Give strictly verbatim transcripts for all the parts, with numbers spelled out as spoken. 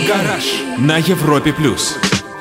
Гараж на Европе плюс.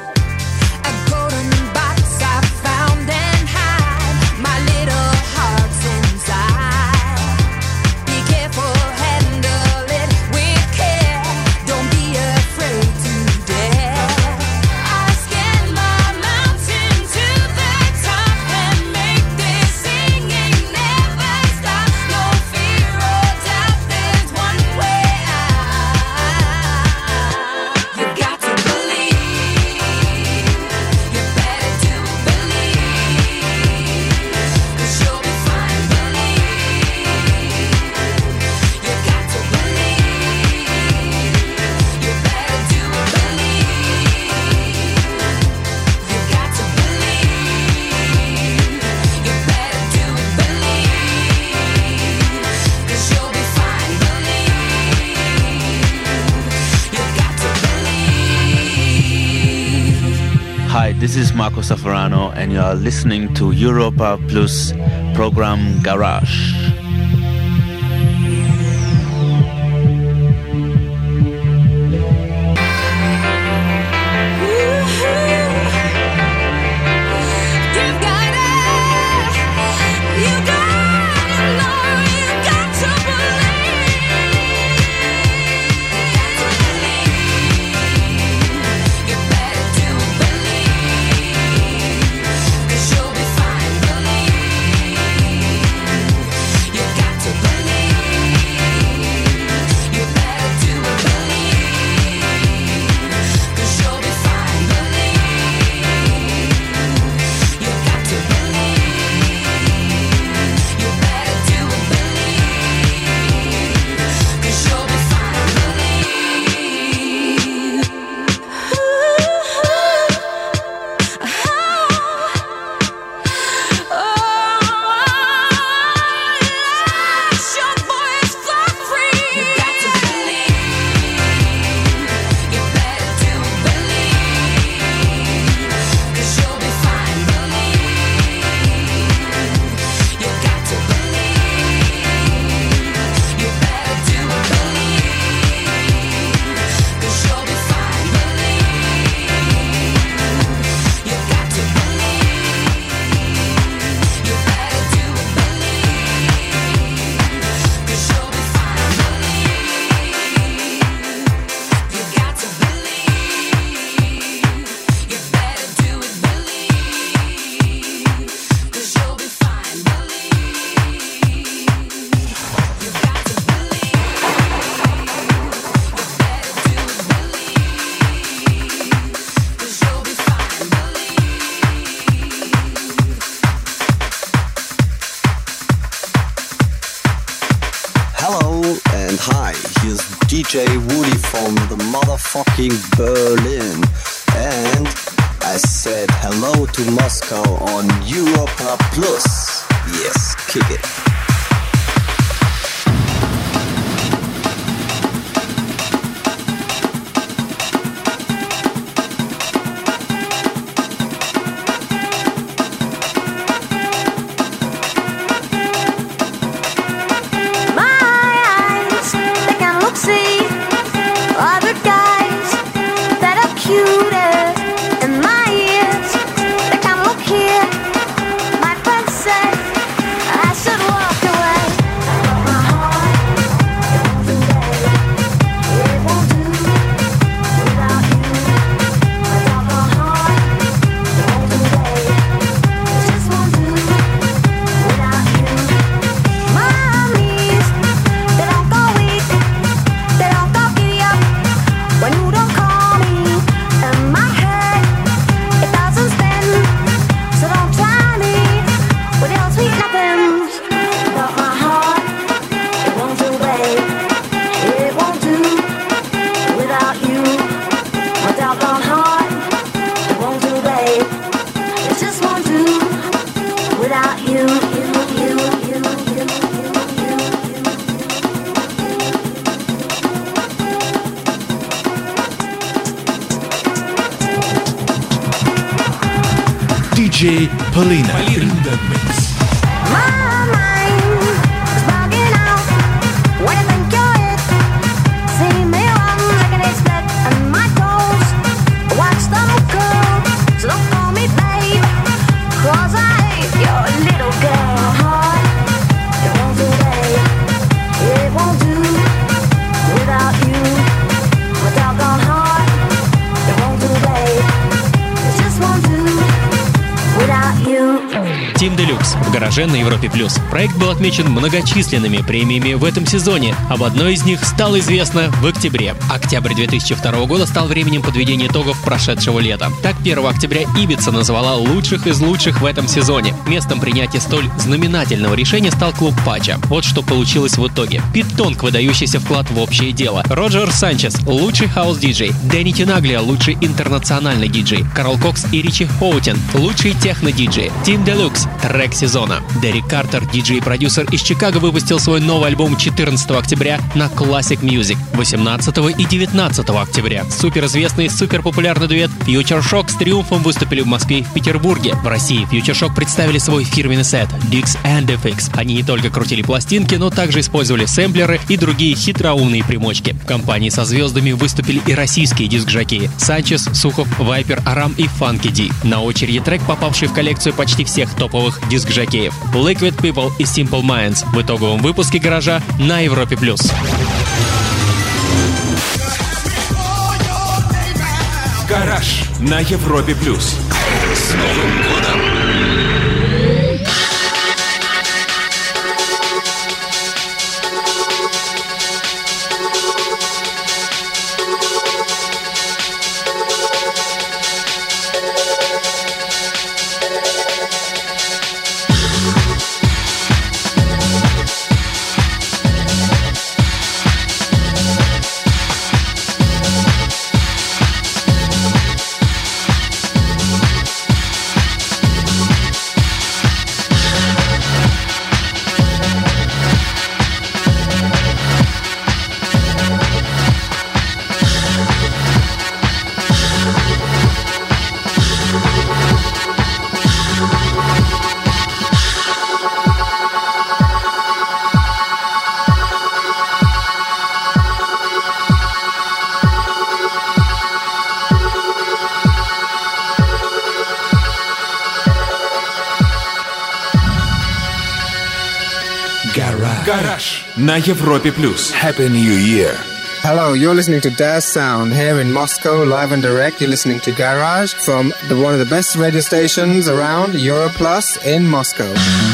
Hi, this is Marco Safarano and you are listening to Europa Plus program Garage. D J Woody from the motherfucking Berlin, and I said hello to Moscow on Europa Plus. Yes, kick it. D J Polina in the mix. What do you think you're it? See me, I'm like an expect, and my гараже на Европе+. Проект был отмечен многочисленными премиями в этом сезоне. Об одной из них стало известно в октябре. Октябрь две тысячи второго года стал временем подведения итогов прошедшего лета. Так, первого октября Ибица назвала лучших из лучших в этом сезоне. Местом принятия столь знаменательного решения стал клуб Пача. Вот что получилось в итоге. Пит Тонг, выдающийся вклад в общее дело. Роджер Санчес, лучший хаус-диджей. Дэнни Тинаглиа, лучший интернациональный диджей. Карл Кокс и Ричи Хоутен, лучшие техно-диджеи. Тим Делюкс, трек сезона. Дерек Картер, диджей и продюсер из Чикаго, выпустил свой новый альбом четырнадцатого октября на Classic Music. восемнадцатого и девятнадцатого октября суперизвестный, суперпопулярный дуэт Future Shock с триумфом выступили в Москве и в Петербурге. В России Future Shock представили свой фирменный сет Dix and Fix. Они не только крутили пластинки, но также использовали сэмплеры и другие хитроумные примочки. В компании со звездами выступили и российские диск-жокеи Санчес, Сухов, Вайпер, Арам и Funky D. На очереди трек, попавший в коллекцию почти всех топовых диск-жокеев Liquid People и Simple Minds в итоговом выпуске «Гаража» на Европе+. «Гараж» на Европе+. С Новым годом! «Гараж» на Европе+. Happy New Year. Hello, you're listening to Daz Sound here in Moscow, live and direct. You're listening to Garage from the, one of the best radio stations around, Europlus in Moscow.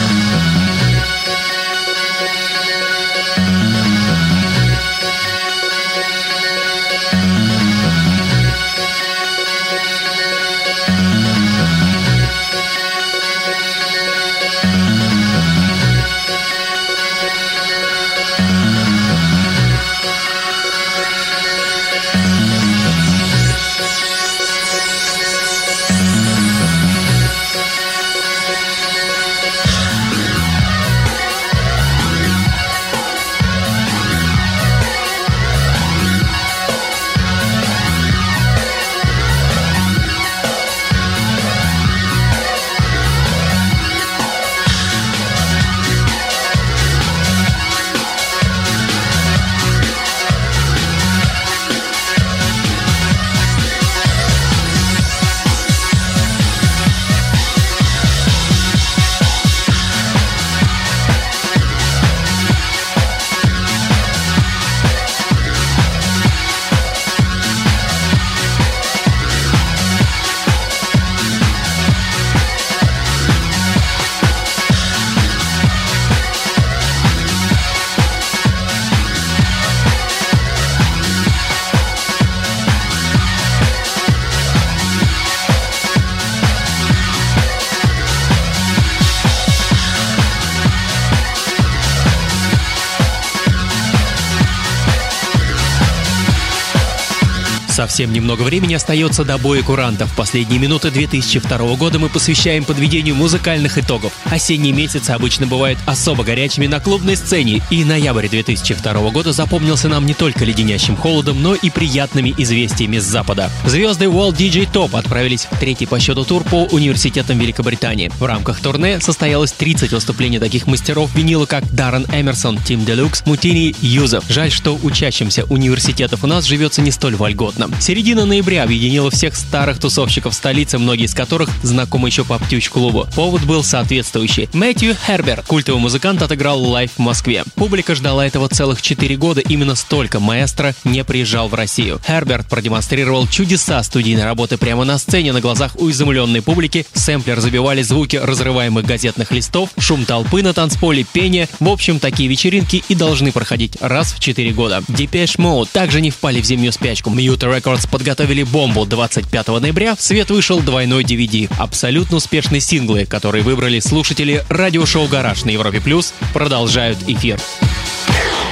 Совсем немного времени остается до боя курантов. Последние минуты две тысячи второго года мы посвящаем подведению музыкальных итогов. Осенние месяцы обычно бывают особо горячими на клубной сцене, и ноябрь две тысячи второго года запомнился нам не только леденящим холодом, но и приятными известиями с Запада. Звезды World ди джей Top отправились в третий по счету тур по университетам Великобритании. В рамках турне состоялось тридцать выступлений таких мастеров винила, как Даррен Эмерсон, Тим Делюкс, Мутини, Юзеф. Жаль, что учащимся университетов у нас живется не столь вольготно. приятно. Середина ноября объединила всех старых тусовщиков столицы, многие из которых знакомы еще по Птюч-клубу. Повод был соответствующий. Мэтью Хербер, культовый музыкант, отыграл лайв в Москве. Публика ждала этого целых четыре года, именно столько маэстро не приезжал в Россию. Херберт продемонстрировал чудеса студийной работы прямо на сцене, на глазах у изумленной публики. Сэмплер забивали звуки разрываемых газетных листов, шум толпы на танцполе, пение. В общем, такие вечеринки и должны проходить раз в четыре года. Depeche Mode также не впали в зимнюю спячку. Muta Records подготовили бомбу. двадцать пятого ноября в свет вышел двойной ди ви ди. Абсолютно успешные синглы, которые выбрали слушатели радиошоу «Гараж» на Европе Плюс, продолжают эфир.